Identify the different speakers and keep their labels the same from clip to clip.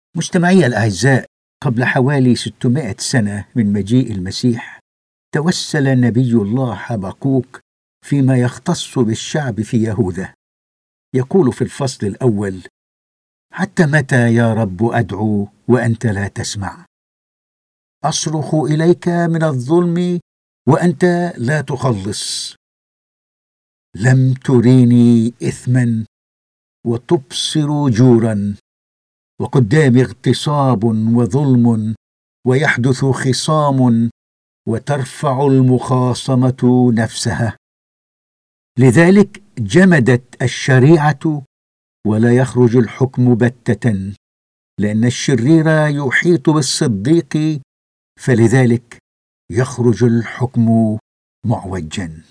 Speaker 1: مستمعي الأعزاء، قبل حوالي 600 سنة من مجيء المسيح توسل نبي الله حبقوق فيما يختص بالشعب في يهوذا. يقول في الفصل الأول: حتى متى يا رب أدعو وأنت لا تسمع؟ أصرخ إليك من الظلم وأنت لا تخلص. لم تريني إثما وتبصر جورا، وقدامي اغتصاب وظلم، ويحدث خصام وترفع المخاصمة نفسها. لذلك جمدت الشريعة ولا يخرج الحكم بتة، لأن الشرير يحيط بالصديق، فلذلك يخرج الحكم معوجا.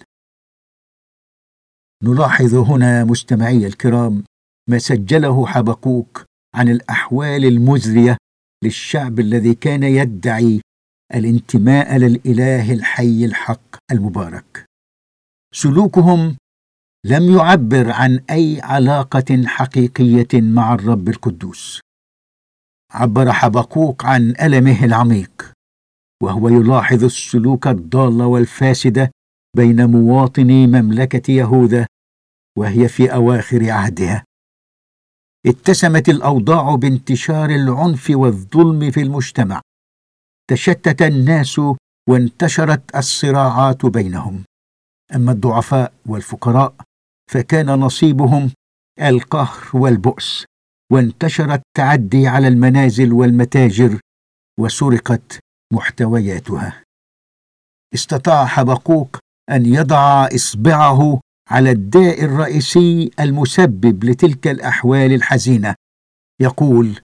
Speaker 1: نلاحظ هنا مستمعي الكرام ما سجله حبقوق عن الأحوال المزرية للشعب الذي كان يدعي الانتماء للإله الحي الحق المبارك. سلوكهم لم يعبر عن أي علاقة حقيقية مع الرب القدوس. عبر حبقوق عن ألمه العميق، وهو يلاحظ السلوك الضال والفاسد بين مواطني مملكة يهوذا وهي في أواخر عهدها. اتسمت الأوضاع بانتشار العنف والظلم في المجتمع، تشتت الناس وانتشرت الصراعات بينهم. أما الضعفاء والفقراء فكان نصيبهم القهر والبؤس، وانتشر التعدي على المنازل والمتاجر وسرقت محتوياتها. استطاع حبقوق أن يضع إصبعه على الداء الرئيسي المسبب لتلك الأحوال الحزينة. يقول: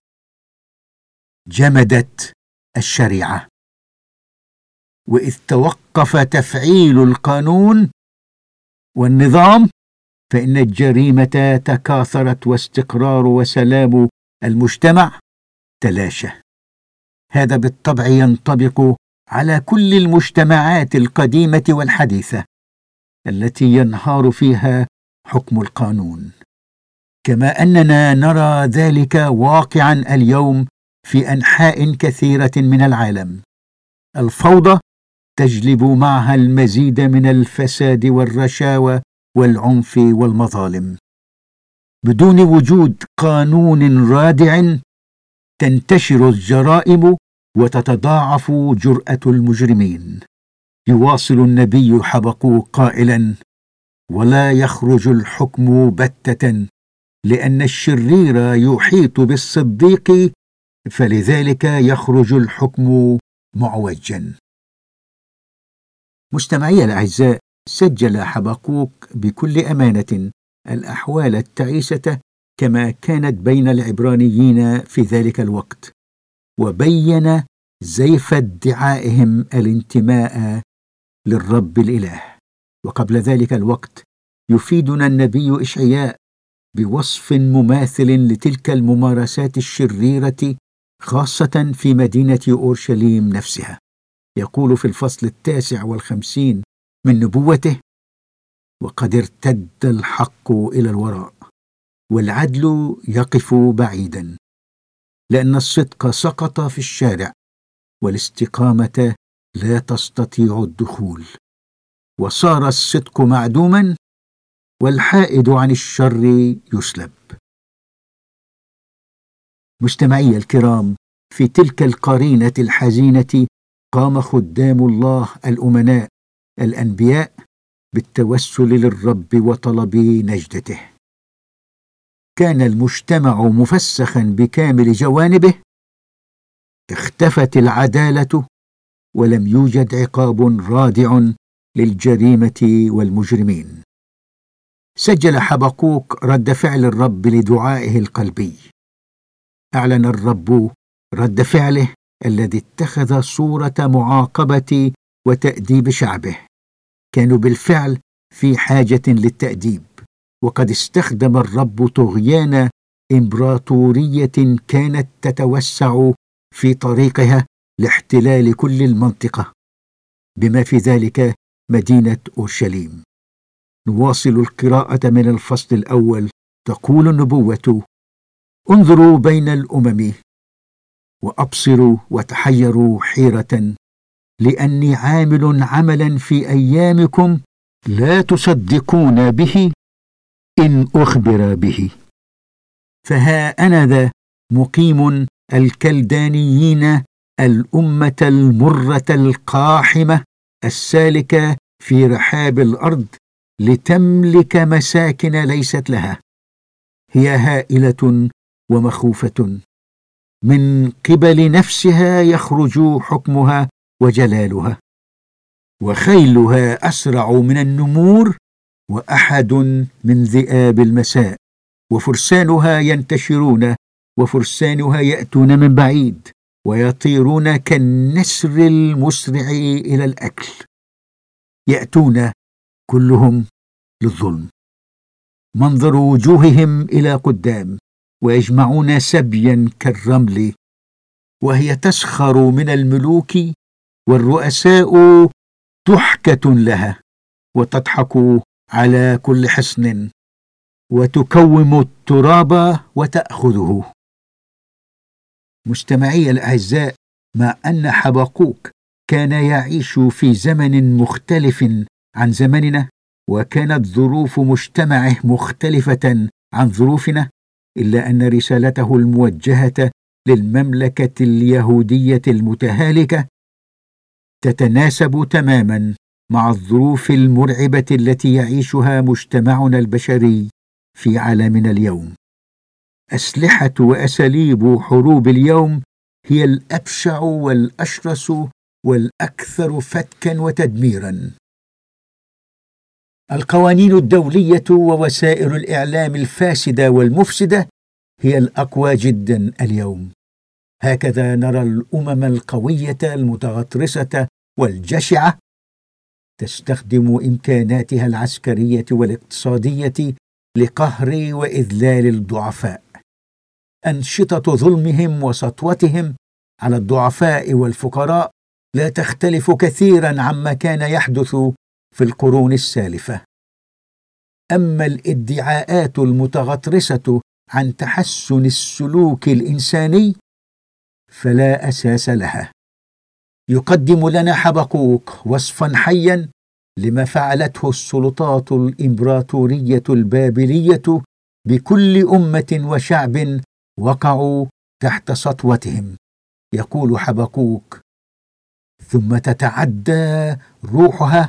Speaker 1: جمدت الشريعة. وإذ توقف تفعيل القانون والنظام فإن الجريمة تكاثرت، واستقرار وسلام المجتمع تلاشى. هذا بالطبع ينطبق على كل المجتمعات القديمة والحديثة التي ينهار فيها حكم القانون، كما أننا نرى ذلك واقعا اليوم في أنحاء كثيرة من العالم. الفوضى تجلب معها المزيد من الفساد والرشاوى والعنف والمظالم. بدون وجود قانون رادع تنتشر الجرائم وتتضاعف جرأة المجرمين. يواصل النبي حبقوق قائلا: ولا يخرج الحكم بتة، لأن الشرير يحيط بالصديق، فلذلك يخرج الحكم معوجا. مستمعي الأعزاء، سجل حبقوق بكل أمانة الأحوال التعيسة كما كانت بين العبرانيين في ذلك الوقت، وبين زيف ادعائهم الانتماء للرب الإله. وقبل ذلك الوقت يفيدنا النبي إشعياء بوصف مماثل لتلك الممارسات الشريرة، خاصة في مدينة أورشليم نفسها. يقول في الفصل 59 من نبوته: وقد ارتد الحق إلى الوراء، والعدل يقف بعيدا، لأن الصدق سقط في الشارع، والاستقامة لا تستطيع الدخول، وصار الصدق معدوما، والحائد عن الشر يسلب. مستمعي الكرام، في تلك القرينة الحزينة قام خدام الله الأمناء الأنبياء بالتوسل للرب وطلب نجدته. كان المجتمع مفسخا بكامل جوانبه، اختفت العدالة، ولم يوجد عقاب رادع للجريمة والمجرمين. سجل حبقوق رد فعل الرب لدعائه القلبي. أعلن الرب رد فعله الذي اتخذ صورة معاقبة وتأديب شعبه. كانوا بالفعل في حاجة للتأديب، وقد استخدم الرب طغيان إمبراطورية كانت تتوسع في طريقها لاحتلال كل المنطقة، بما في ذلك مدينة أورشليم. نواصل القراءة من الفصل الأول. تقول النبوة: انظروا بين الأمم، وأبصروا وتحيروا حيرة، لأني عامل عملا في أيامكم لا تصدقون به إن أخبر به. فها أنا ذا مقيم الكلدانيين، الأمة المرة القاحمة السالكة في رحاب الأرض، لتملك مساكن ليست لها. هي هائلة ومخوفة، من قبل نفسها يخرج حكمها وجلالها، وخيلها أسرع من النمور، وأحد من ذئاب المساء، وفرسانها ينتشرون، وفرسانها يأتون من بعيد، ويطيرون كالنسر المسرع إلى الأكل، يأتون كلهم للظلم. منظر وجوههم إلى قدام، ويجمعون سبيا كالرمل، وهي تسخر من الملوك، والرؤساء ضحكة لها، وتضحك على كل حصن، وتكوم التراب وتأخذه. مستمعي الأعزاء، مع أن حبقوق كان يعيش في زمن مختلف عن زمننا، وكانت ظروف مجتمعه مختلفة عن ظروفنا، إلا أن رسالته الموجهة للمملكة اليهودية المتهالكة تتناسب تماما مع الظروف المرعبة التي يعيشها مجتمعنا البشري في عالمنا اليوم. أسلحة وأساليب حروب اليوم هي الأبشع والأشرس والأكثر فتكا وتدميرا. القوانين الدولية ووسائل الإعلام الفاسدة والمفسدة هي الأقوى جدا اليوم. هكذا نرى الأمم القوية المتغطرسة والجشعة تستخدم إمكاناتها العسكرية والاقتصادية لقهر وإذلال الضعفاء. أنشطة ظلمهم وسطوتهم على الضعفاء والفقراء لا تختلف كثيرا عما كان يحدث في القرون السالفة. أما الادعاءات المتغطرسة عن تحسن السلوك الإنساني فلا أساس لها. يقدم لنا حبقوق وصفا حيا لما فعلته السلطات الإمبراطورية البابلية بكل أمة وشعب وقعوا تحت سطوتهم. يقول حبقوق: ثم تتعدى روحها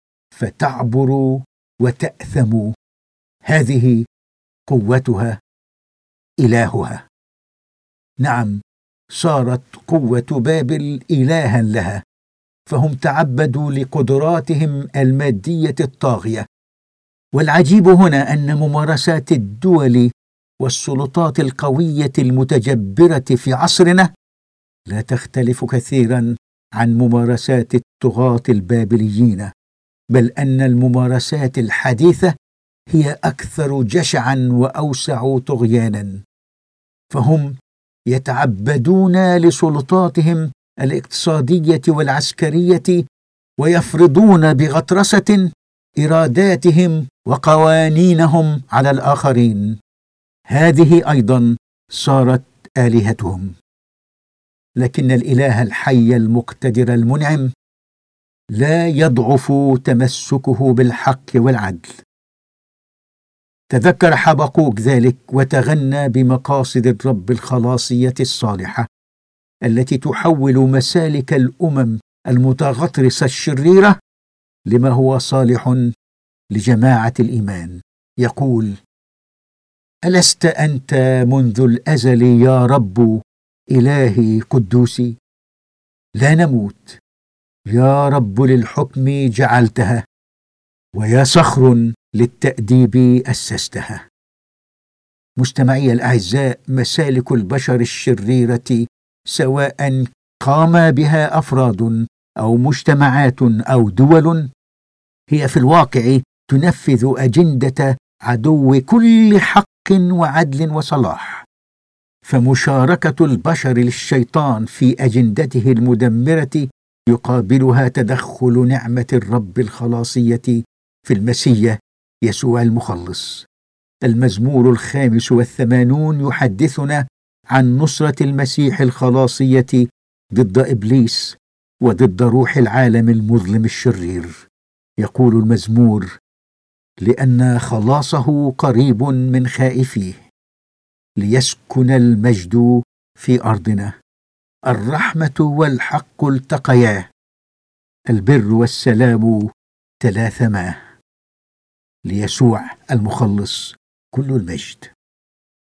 Speaker 1: فتعبر وتأثم، هذه قوتها إلهها. نعم، صارت قوة بابل إلها لها، فهم تعبدوا لقدراتهم المادية الطاغية. والعجيب هنا أن ممارسات الدول والسلطات القوية المتجبرة في عصرنا لا تختلف كثيرا عن ممارسات الطغاة البابليين، بل أن الممارسات الحديثة هي أكثر جشعا وأوسع طغيانا. فهم يتعبدون لسلطاتهم الاقتصادية والعسكرية، ويفرضون بغطرسة إراداتهم وقوانينهم على الآخرين. هذه أيضا صارت آلهتهم. لكن الإله الحي المقتدر المنعم لا يضعف تمسكه بالحق والعدل. تذكر حبقوق ذلك وتغنى بمقاصد الرب الخلاصية الصالحة التي تحول مسالك الأمم المتغطرسة الشريرة لما هو صالح لجماعة الإيمان. يقول: ألست أنت منذ الأزل يا رب إلهي قدوسي؟ لا نموت يا رب، للحكم جعلتها، ويا صخر للتأديب أسستها. مستمعي الأعزاء، مسالك البشر الشريرة سواء قام بها أفراد أو مجتمعات أو دول هي في الواقع تنفذ أجندة عدو كل حق وعدل وصلاح. فمشاركة البشر للشيطان في أجندته المدمرة يقابلها تدخل نعمة الرب الخلاصية في المسيح يسوع المخلص. المزمور 85 يحدثنا عن نصرة المسيح الخلاصية ضد إبليس وضد روح العالم المظلم الشرير. يقول المزمور: لأن خلاصه قريب من خائفيه، ليسكن المجد في أرضنا. الرحمة والحق التقيا، البر والسلام تلاثما. ليسوع المخلص كل المجد.